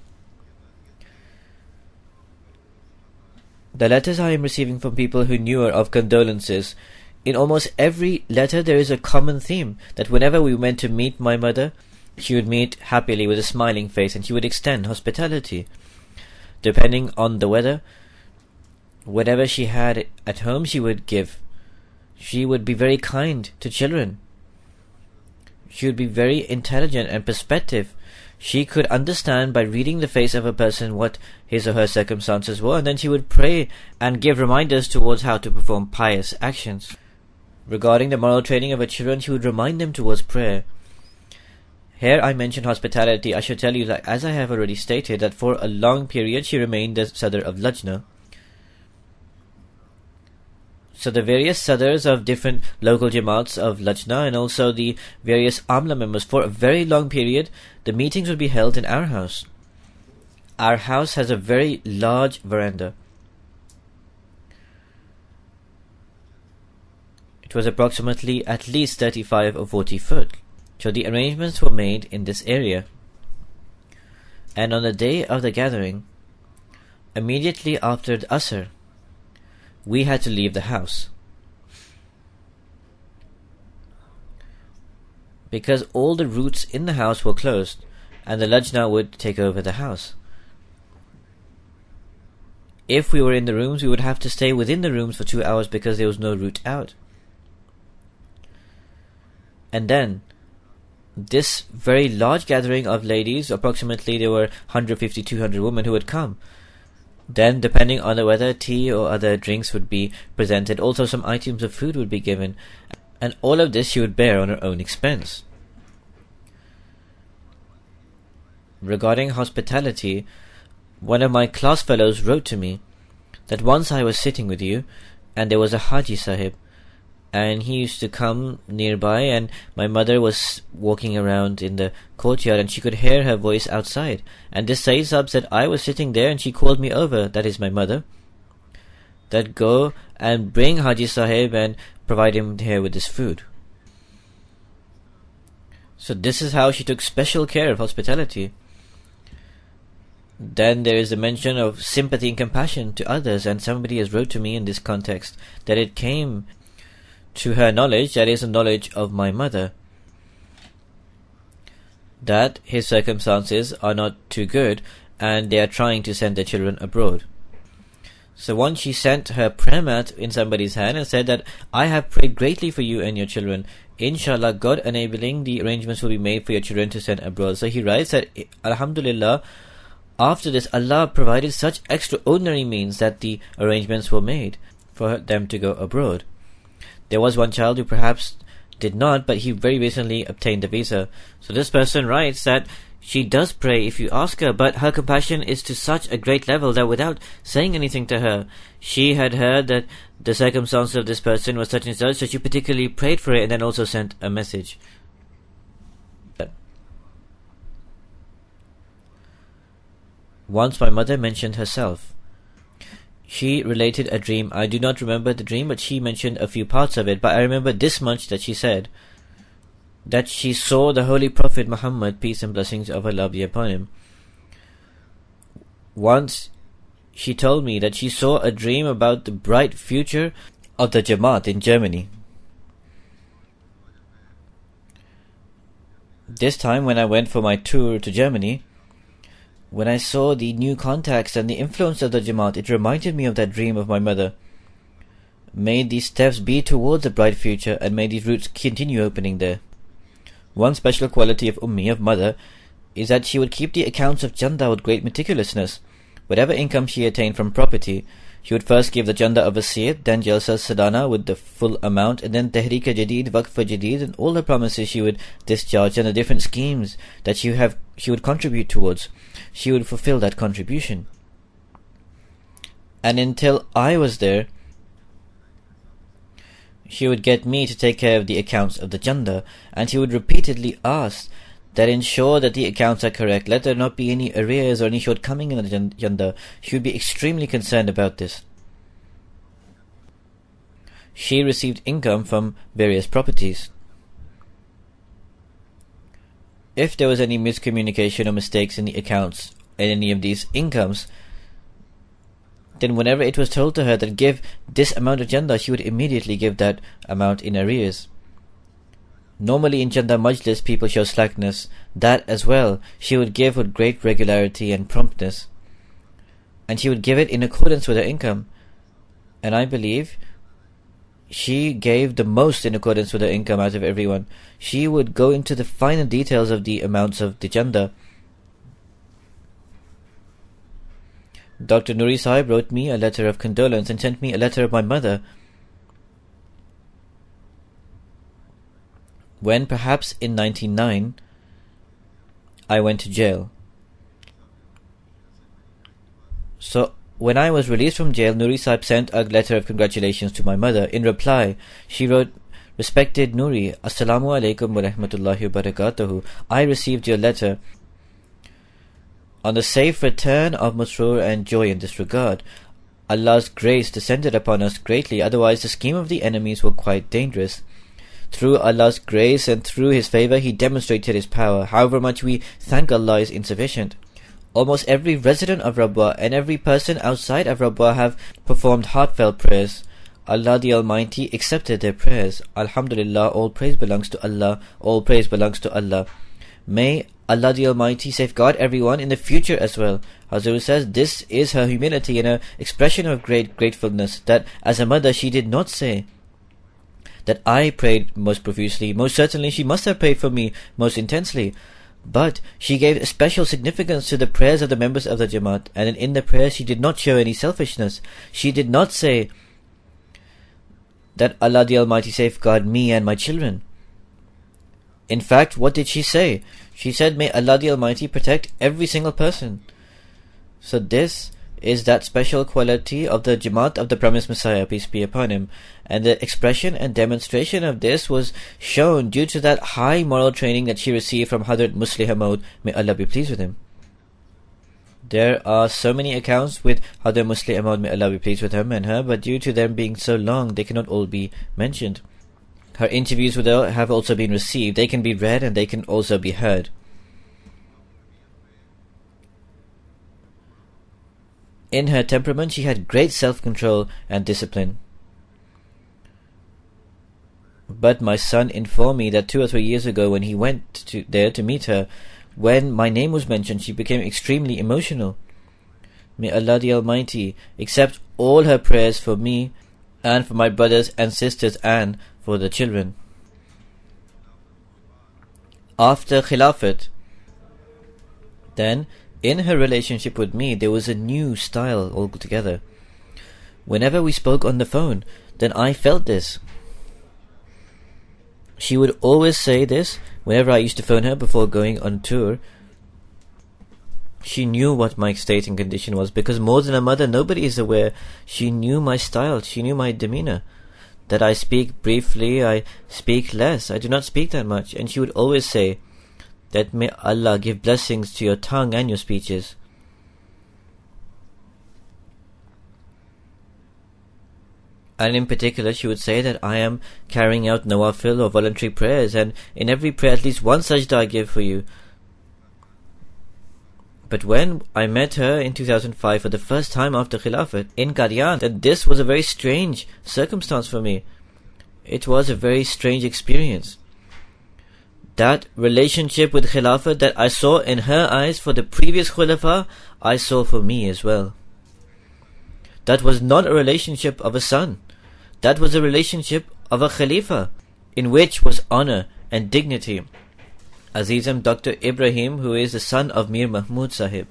The letters I am receiving from people who knew her of condolences, in almost every letter there is a common theme, that whenever we went to meet my mother, she would meet happily with a smiling face, and she would extend hospitality. Depending on the weather, whatever she had at home she would give. She would be very kind to children. She would be very intelligent and perspective. She could understand by reading the face of a person what his or her circumstances were, and then she would pray and give reminders towards how to perform pious actions. Regarding the moral training of her children, she would remind them towards prayer. Here I mention hospitality. I should tell you that, as I have already stated, that for a long period she remained the Sadr of Lajna. So the various Sadrs of different local Jamaats of Lajna and also the various Amla members, for a very long period, the meetings would be held in our house. Our house has a very large veranda. It was approximately at least 35 or 40 foot. So the arrangements were made in this area. And on the day of the gathering, immediately after the Asr, we had to leave the house. Because all the routes in the house were closed, and the Lajna would take over the house. If we were in the rooms, we would have to stay within the rooms for 2 hours because there was no route out. And then, this very large gathering of ladies, approximately there were 150-200 women who would come. Then, depending on the weather, tea or other drinks would be presented. Also, some items of food would be given. And all of this she would bear on her own expense. Regarding hospitality, one of my class fellows wrote to me that once I was sitting with you, and there was a Haji Sahib, and he used to come nearby, and my mother was walking around in the courtyard, and she could hear her voice outside. And this Sayyid Sahib said, I was sitting there, and she called me over, that is my mother, that go and bring Haji Sahib and provide him here with this food. So this is how she took special care of hospitality. Then there is a mention of sympathy and compassion to others, and somebody has wrote to me in this context that it came to her knowledge, that is the knowledge of my mother, that his circumstances are not too good and they are trying to send their children abroad. So once she sent her prayer mat in somebody's hand and said that I have prayed greatly for you and your children. Inshallah, God enabling, the arrangements will be made for your children to send abroad. So he writes that Alhamdulillah, after this Allah provided such extraordinary means that the arrangements were made for them to go abroad. There was one child who perhaps did not, but he very recently obtained a visa. So this person writes that she does pray if you ask her, but her compassion is to such a great level that without saying anything to her, she had heard that the circumstances of this person was such and such, so she particularly prayed for it and then also sent a message. Once my mother mentioned herself. She related a dream. I do not remember the dream, but she mentioned a few parts of it. But I remember this much, that she said that she saw the Holy Prophet Muhammad, peace and blessings of Allah be upon him. Once she told me that she saw a dream about the bright future of the Jamaat in Germany. This time when I went for my tour to Germany, when I saw the new contacts and the influence of the Jamaat, it reminded me of that dream of my mother. May these steps be towards a bright future, and may these routes continue opening there. One special quality of Ummi, of mother, is that she would keep the accounts of Janda with great meticulousness. Whatever income she attained from property, she would first give the Janda of Wasiyat, then Jalsa Sadana with the full amount, and then Tehreek Jadid, Waqf Jadid, and all her promises she would discharge, and the different schemes that she would contribute towards. She would fulfill that contribution. And until I was there, she would get me to take care of the accounts of the Janda, and she would repeatedly ask that ensure that the accounts are correct, let there not be any arrears or any shortcoming in the Janda. She would be extremely concerned about this. She received income from various properties. If there was any miscommunication or mistakes in the accounts and any of these incomes, then whenever it was told to her that give this amount of Janda, she would immediately give that amount in arrears. Normally in Janda Majlis people show slackness. That as well she would give with great regularity and promptness, and she would give it in accordance with her income. And I believe she gave the most in accordance with her income out of everyone. She would go into the finer details of the amounts of the Janda. Dr. Nuri Sahib wrote me a letter of condolence and sent me a letter of my mother, when perhaps in 1999 I went to jail. So when I was released from jail, Nuri Sahib sent a letter of congratulations to my mother. In reply, she wrote, "Respected Nuri, Assalamu alaikum wa rahmatullahi wa barakatuhu. I received your letter on the safe return of Masroor and joy in this regard. Allah's grace descended upon us greatly, otherwise the scheme of the enemies were quite dangerous. Through Allah's grace and through His favour, He demonstrated His power. However much we thank Allah is insufficient. Almost every resident of Rabwa and every person outside of Rabwa have performed heartfelt prayers. Allah the Almighty accepted their prayers. Alhamdulillah, all praise belongs to Allah. All praise belongs to Allah. May Allah the Almighty safeguard everyone in the future as well." Hazur says this is her humility and her expression of great gratefulness, that as a mother she did not say that I prayed most profusely. Most certainly she must have prayed for me most intensely, but she gave a special significance to the prayers of the members of the Jamaat, and in the prayers she did not show any selfishness. She did not say that Allah the Almighty safeguard me and my children. In fact, what did she say? She said, "May Allah the Almighty protect every single person." So this is that special quality of the Jamaat of the Promised Messiah, peace be upon him, and the expression and demonstration of this was shown due to that high moral training that she received from Hazrat Muslih Maud, may Allah be pleased with him. There are so many accounts with Hazrat Muslih Maud, may Allah be pleased with him and her, but due to them being so long, they cannot all be mentioned. Her interviews with her have also been received. They can be read and they can also be heard. In her temperament, she had great self-control and discipline. But my son informed me that 2 or 3 years ago, when he went there to meet her, when my name was mentioned, she became extremely emotional. May Allah the Almighty accept all her prayers for me and for my brothers and sisters and for the children. After Khilafat, then, in her relationship with me, there was a new style altogether. Whenever we spoke on the phone, then I felt this. She would always say this whenever I used to phone her before going on tour. She knew what my state and condition was, because more than a mother, nobody is aware. She knew my style, she knew my demeanor. That I speak briefly, I speak less, I do not speak that much. And she would always say that may Allah give blessings to your tongue and your speeches. And in particular, she would say that I am carrying out nawafil or voluntary prayers, and in every prayer at least one sajda I give for you. But when I met her in 2005 for the first time after Khilafat in Qadian, that this was a very strange circumstance for me. It was a very strange experience. That relationship with Khilafat that I saw in her eyes for the previous Khulafa, I saw for me as well. That was not a relationship of a son. That was a relationship of a Khalifa, in which was honor and dignity. Azizam Dr. Ibrahim, who is the son of Mir Mahmud Sahib,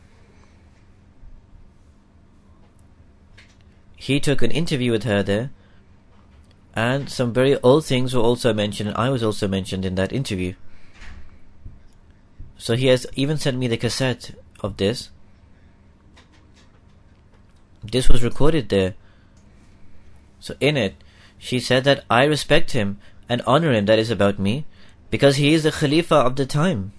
he took an interview with her there, and some very old things were also mentioned, and I was also mentioned in that interview. So he has even sent me the cassette of this. This was recorded there. So in it, she said that I respect him and honor him, that is about me, because he is the Khalifa of the time.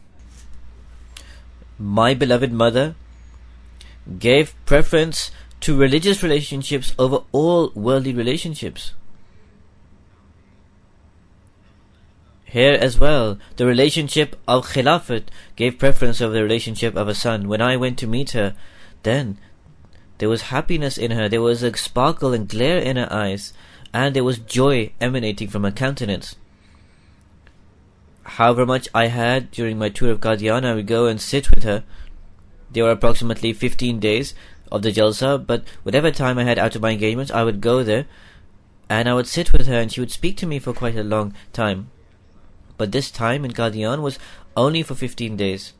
My beloved mother gave preference to religious relationships over all worldly relationships. Here as well, the relationship of Khilafat gave preference over the relationship of a son. When I went to meet her, then there was happiness in her, there was a sparkle and glare in her eyes, and there was joy emanating from her countenance. However much I had during my tour of Qadian, I would go and sit with her. There were approximately 15 days of the Jalsa, but whatever time I had out of my engagements, I would go there, and I would sit with her, and she would speak to me for quite a long time. But this time in Qadian was only for 15 days.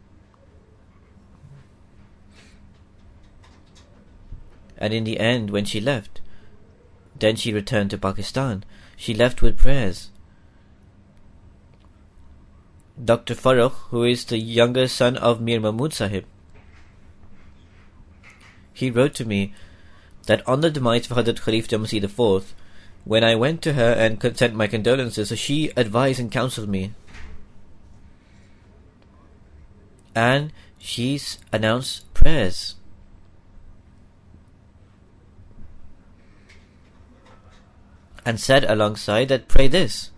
And in the end, when she left, then she returned to Pakistan. She left with prayers. Dr. Farooq, who is the younger son of Mir Mahmud Sahib, he wrote to me that on the demise of Hazrat Khalifa Masih IV, when I went to her and sent my condolences, so she advised and counseled me. And she announced prayers. And said alongside that, pray this,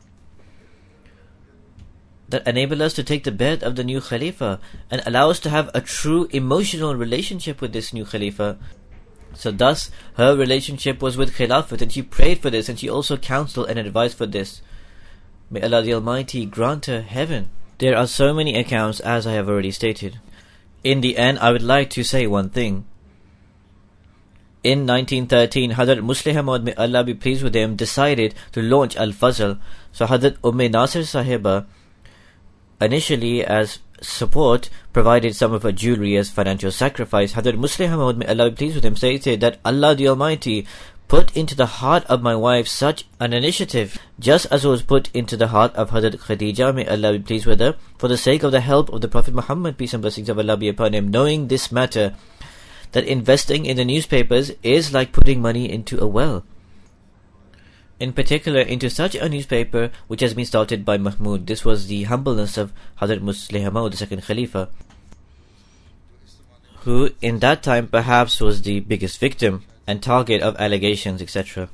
that enable us to take the bed of the new Khalifa and allow us to have a true emotional relationship with this new Khalifa. So thus, her relationship was with Khilafat, and she prayed for this, and she also counseled and advised for this. May Allah the Almighty grant her heaven. There are so many accounts, as I have already stated. In the end, I would like to say one thing. In 1913, Hazrat Muslih Maud, may Allah be pleased with him, decided to launch Al-Fazl. So Hazrat Nasir Sahiba, initially as support, provided some of her jewelry as financial sacrifice. Hazrat Muslih Maud, may Allah be pleased with him, stated that Allah the Almighty put into the heart of my wife such an initiative, just as it was put into the heart of Hazrat Khadija, may Allah be pleased with her, for the sake of the help of the Prophet Muhammad, peace and blessings of Allah be upon him, knowing this matter, that investing in the newspapers is like putting money into a well. In particular, into such a newspaper which has been started by Mahmud. This was the humbleness of Hazrat Muslih Maud, the second Khalifa, who in that time perhaps was the biggest victim and target of allegations, etc.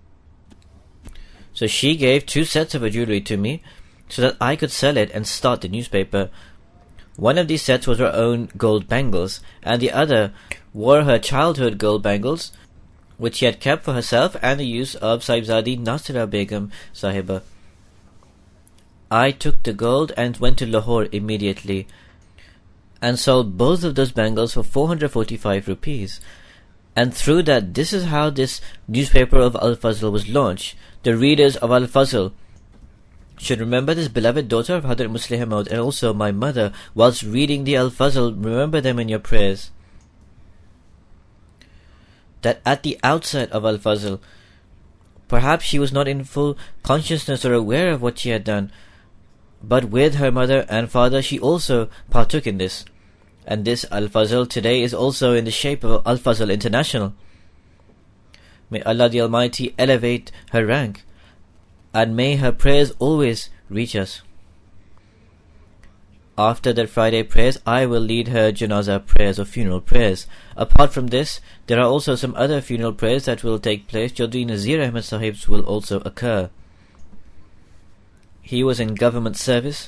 So she gave 2 sets of her jewelry to me so that I could sell it and start the newspaper. One of these sets was her own gold bangles, and the other were her childhood gold bangles, which she had kept for herself and the use of Sahibzadi Nasira Begum Sahiba. I took the gold and went to Lahore immediately and sold both of those bangles for 445 rupees. And through that, this is how this newspaper of Al-Fazl was launched. The readers of Al-Fazl should remember this beloved daughter of Hadrat Muslih Maud and also my mother. Whilst reading the Al-Fazl, remember them in your prayers. That at the outset of Al-Fazl, perhaps she was not in full consciousness or aware of what she had done, but with her mother and father she also partook in this. And this Al-Fazl today is also in the shape of Al-Fazl International. May Allah the Almighty elevate her rank, and may her prayers always reach us. After the Friday prayers, I will lead her janazah prayers or funeral prayers. Apart from this, there are also some other funeral prayers that will take place. Chaudhry Nazir Ahmed Sahib's will also occur. He was in government service,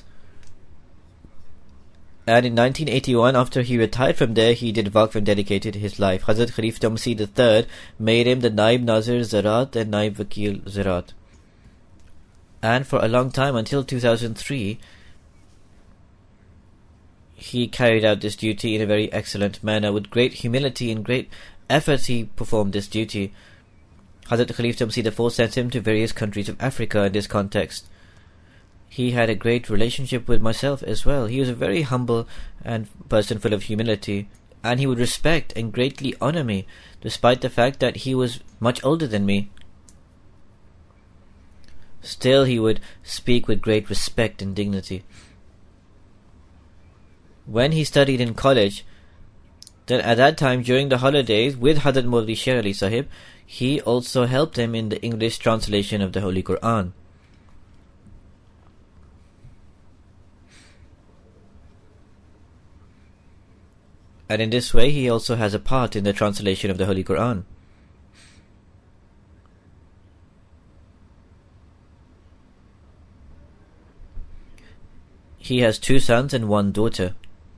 and in 1981, after he retired from there, he did Waqf and dedicated his life. Hazrat Khalifa Masih III made him the Naib Nazir Zaraat and Naib Vakil Zaraat. And for a long time, until 2003, he carried out this duty in a very excellent manner. With great humility and great effort he performed this duty. Hazrat Khalifa Masih IV sent him to various countries of Africa in this context. He had a great relationship with myself as well. He was a very humble and person full of humility, and he would respect and greatly honor me, despite the fact that he was much older than me. Still he would speak with great respect and dignity. When he studied in college, then at that time during the holidays with Hadrat Maulvi Sher Ali Sahib, he also helped him in the English translation of the Holy Quran. And in this way he also has a part in the translation of the Holy Quran. He has 2 sons and 1 daughter.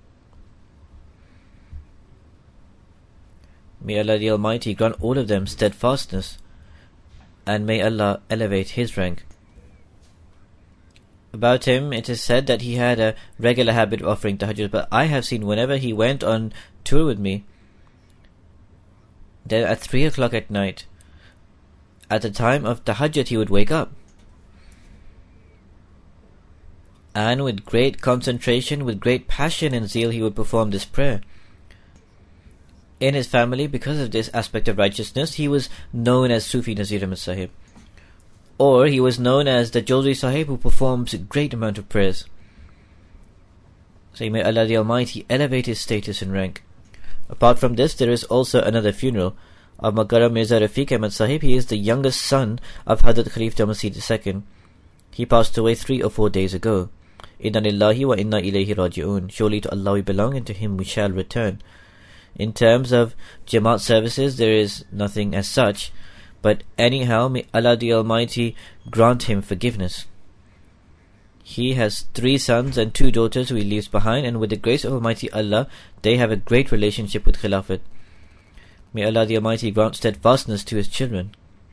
May Allah the Almighty grant all of them steadfastness, and may Allah elevate his rank. About him, it is said that he had a regular habit of offering tahajjud, but I have seen whenever he went on tour with me, then at 3 o'clock at night, at the time of tahajjud, he would wake up. And with great concentration, with great passion and zeal, he would perform this prayer. In his family, because of this aspect of righteousness, he was known as Sufi Nazir Ahmed Sahib. Or he was known as the Chaudhry Sahib who performs a great amount of prayers. So may Allah the Almighty elevate his status and rank. Apart from this, there is also another funeral of Mukarram Mirza Rafiq Ahmed Sahib. He is the youngest son of Hadrat Khalifa Masih II. He passed away 3 or 4 days ago. Inna lillahi wa inna ilayhi raji'un. Surely to Allah we belong and to him we shall return. In terms of Jamaat services, there is nothing as such. But anyhow, may Allah the Almighty grant him forgiveness. He has 3 sons and 2 daughters who he leaves behind, and with the grace of Almighty Allah, they have a great relationship with Khilafat. May Allah the Almighty grant steadfastness to his children.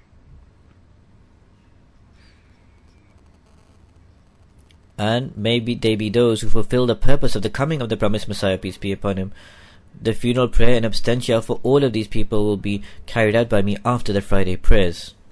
And may they be those who fulfill the purpose of the coming of the promised Messiah, peace be upon him. The funeral prayer and abstentia for all of these people will be carried out by me after the Friday prayers.